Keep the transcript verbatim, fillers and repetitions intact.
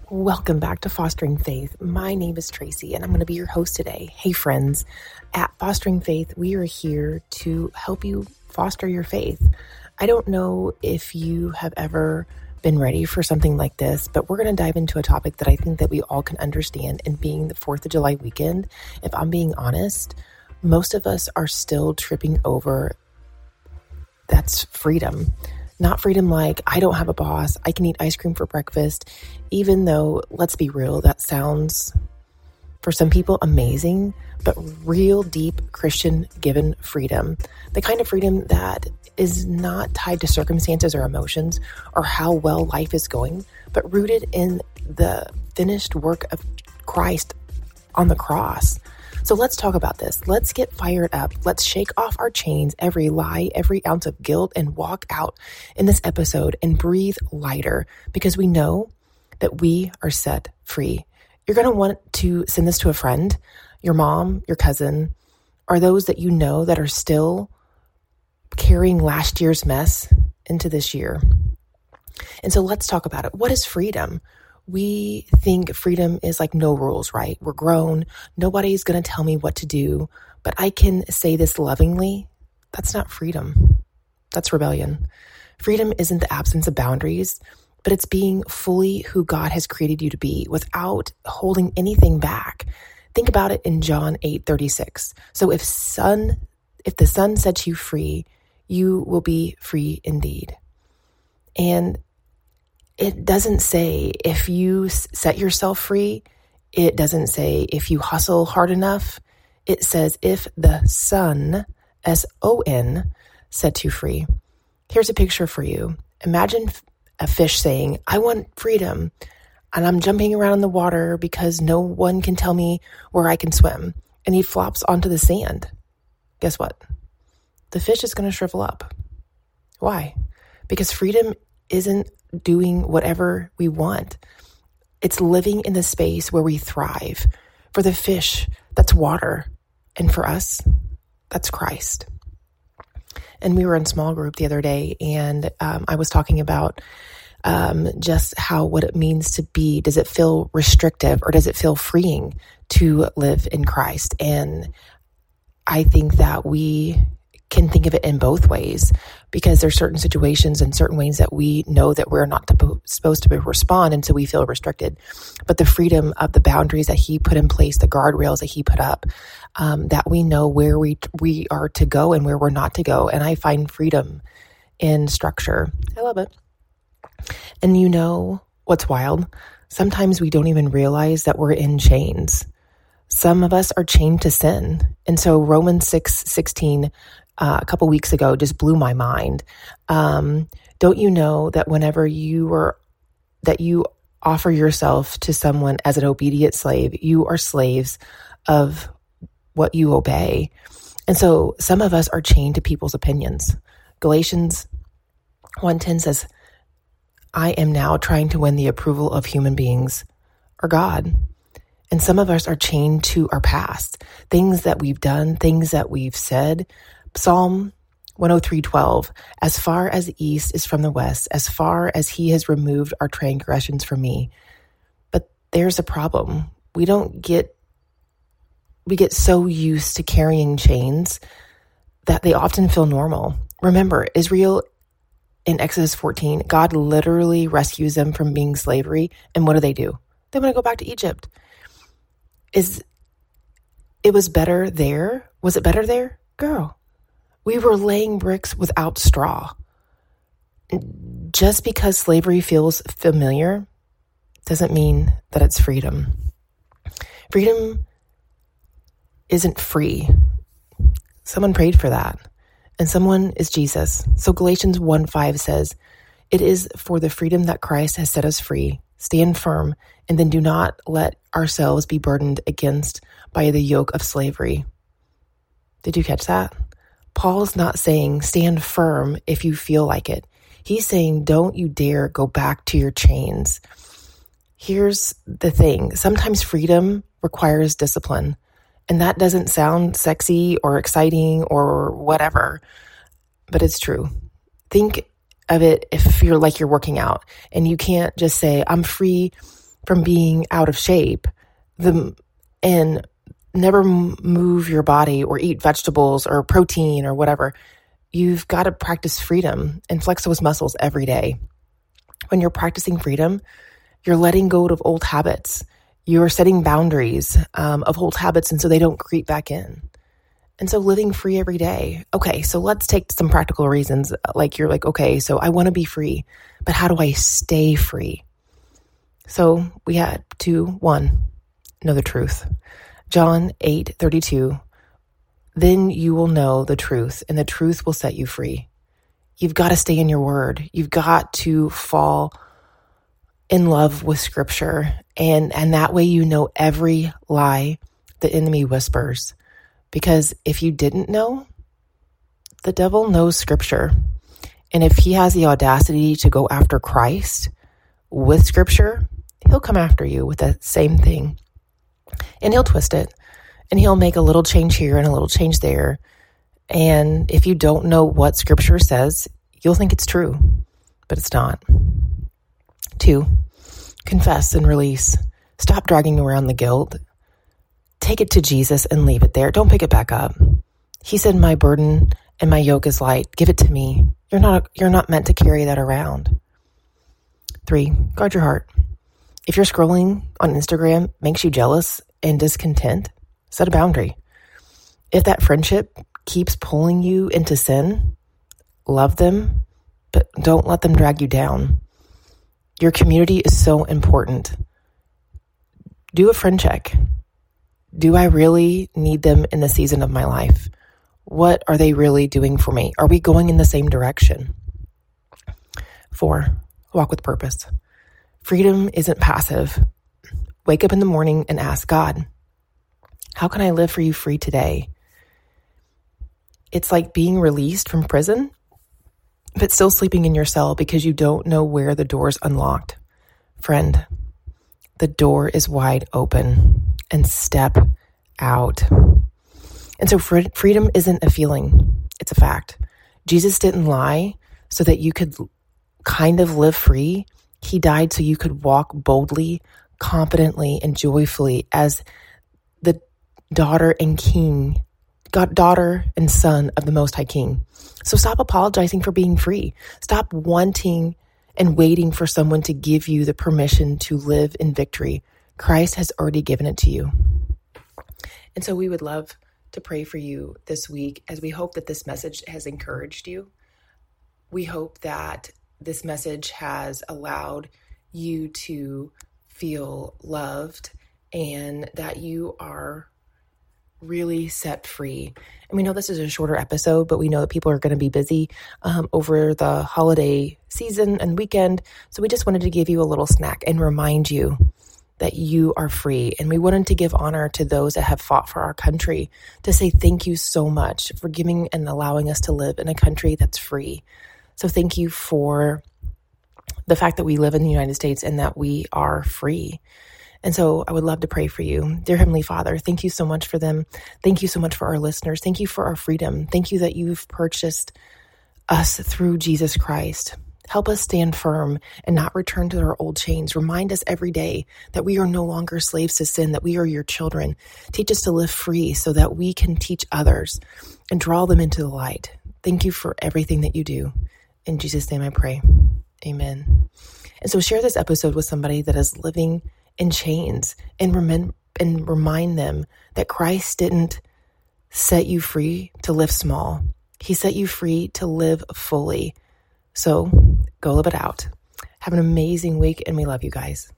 Welcome back to Fostering Faith. My name is Tracy, and I'm going to be your host today. Hey, friends. At Fostering Faith, we are here to help you foster your faith. I don't know if you have ever been ready for something like this, but we're going to dive into a topic that I think that we all can understand. And being the fourth of July weekend, if I'm being honest, most of us are still tripping over that's freedom. Not freedom like, I don't have a boss, I can eat ice cream for breakfast, even though, let's be real, that sounds, for some people, amazing, but real deep Christian given freedom. The kind of freedom that is not tied to circumstances or emotions or how well life is going, but rooted in the finished work of Christ on the cross. So let's talk about this. Let's get fired up. Let's shake off our chains, every lie, every ounce of guilt, and walk out in this episode and breathe lighter because we know that we are set free. You're going to want to send this to a friend, your mom, your cousin, or those that you know that are still carrying last year's mess into this year. And so let's talk about it. What is freedom? We think freedom is like no rules, right? We're grown. Nobody's going to tell me what to do, but I can say this lovingly. That's not freedom. That's rebellion. Freedom isn't the absence of boundaries, but it's being fully who God has created you to be without holding anything back. Think about it in John eight thirty-six. So if son, if the Son sets you free, you will be free indeed. And it doesn't say if you set yourself free. It doesn't say if you hustle hard enough. It says if the Son, S O N, sets you free. Here's a picture for you. Imagine a fish saying, I want freedom, and I'm jumping around in the water because no one can tell me where I can swim. And he flops onto the sand. Guess what? The fish is going to shrivel up. Why? Because freedom isn't doing whatever we want. It's living in the space where we thrive. For the fish, that's water. And for us, that's Christ. And we were in small group the other day, and um, I was talking about um, just how, what it means to be. Does it feel restrictive or does it feel freeing to live in Christ? And I think that we can think of it in both ways, because there's certain situations and certain ways that we know that we're not to, supposed to respond, and so we feel restricted. But the freedom of the boundaries that he put in place, the guardrails that he put up, um, that we know where we we are to go and where we're not to go. And I find freedom in structure. I love it. And you know what's wild? Sometimes we don't even realize that we're in chains. Some of us are chained to sin. And so Romans six sixteen, Uh, a couple weeks ago just blew my mind. Um, don't you know that whenever you are, that you offer yourself to someone as an obedient slave, you are slaves of what you obey. And so some of us are chained to people's opinions. Galatians one ten says, I am now trying to win the approval of human beings or God. And some of us are chained to our past, things that we've done, things that we've said. Psalm one oh three twelve, as far as the east is from the west, as far as he has removed our transgressions from me. But there's a problem. We don't get, we get so used to carrying chains that they often feel normal. Remember, Israel in Exodus fourteen, God literally rescues them from being slavery. And what do they do? They want to go back to Egypt. Is it was better there? Was it better there? Girl. We were laying bricks without straw. Just because slavery feels familiar doesn't mean that it's freedom. Freedom isn't free. Someone prayed for that, and someone is Jesus. So Galatians one five says, it is for the freedom that Christ has set us free. Stand firm, and then do not let ourselves be burdened against by the yoke of slavery. Did you catch that? Paul's not saying stand firm if you feel like it. He's saying don't you dare go back to your chains. Here's the thing. Sometimes freedom requires discipline, and that doesn't sound sexy or exciting or whatever, but it's true. Think of it if you're like you're working out and you can't just say, I'm free from being out of shape, the and never move your body or eat vegetables or protein or whatever. You've got to practice freedom and flex those muscles every day. When you're practicing freedom, you're letting go of old habits. You're setting boundaries um, of old habits, and so they don't creep back in. And so living free every day. Okay, so let's take some practical reasons. Like you're like, okay, so I want to be free, but how do I stay free? So we had two, one, know the truth. John eight thirty-two. Then you will know the truth, and the truth will set you free. You've got to stay in your word. You've got to fall in love with scripture. And, and that way you know every lie the enemy whispers. Because if you didn't know, the devil knows scripture. And if he has the audacity to go after Christ with scripture, he'll come after you with that same thing. And he'll twist it. And he'll make a little change here and a little change there. And if you don't know what scripture says, you'll think it's true, but it's not. Two, confess and release. Stop dragging around the guilt. Take it to Jesus and leave it there. Don't pick it back up. He said, my burden and my yoke is light. Give it to me. You're not, you're not meant to carry that around. Three, guard your heart. If you're scrolling on Instagram makes you jealous and discontent, set a boundary. If that friendship keeps pulling you into sin, love them, but don't let them drag you down. Your community is so important. Do a friend check. Do I really need them in the season of my life? What are they really doing for me? Are we going in the same direction? Four, walk with purpose. Freedom isn't passive. Wake up in the morning and ask God, how can I live for you free today? It's like being released from prison, but still sleeping in your cell because you don't know where the door's unlocked. Friend, the door is wide open, and step out. And so freedom isn't a feeling, it's a fact. Jesus didn't lie so that you could kind of live free. He died so you could walk boldly, confidently, and joyfully as the daughter and king, God, daughter and son of the Most High King. So stop apologizing for being free. Stop wanting and waiting for someone to give you the permission to live in victory. Christ has already given it to you. And so we would love to pray for you this week as we hope that this message has encouraged you. We hope that this message has allowed you to feel loved and that you are really set free. And we know this is a shorter episode, but we know that people are going to be busy um, over the holiday season and weekend. So we just wanted to give you a little snack and remind you that you are free. And we wanted to give honor to those that have fought for our country, to say thank you so much for giving and allowing us to live in a country that's free. So thank you for the fact that we live in the United States and that we are free. And so I would love to pray for you. Dear Heavenly Father, thank you so much for them. Thank you so much for our listeners. Thank you for our freedom. Thank you that you've purchased us through Jesus Christ. Help us stand firm and not return to our old chains. Remind us every day that we are no longer slaves to sin, that we are your children. Teach us to live free so that we can teach others and draw them into the light. Thank you for everything that you do. In Jesus' name I pray. Amen. And so share this episode with somebody that is living in chains and, rem- and remind them that Christ didn't set you free to live small. He set you free to live fully. So go live it out. Have an amazing week, and we love you guys.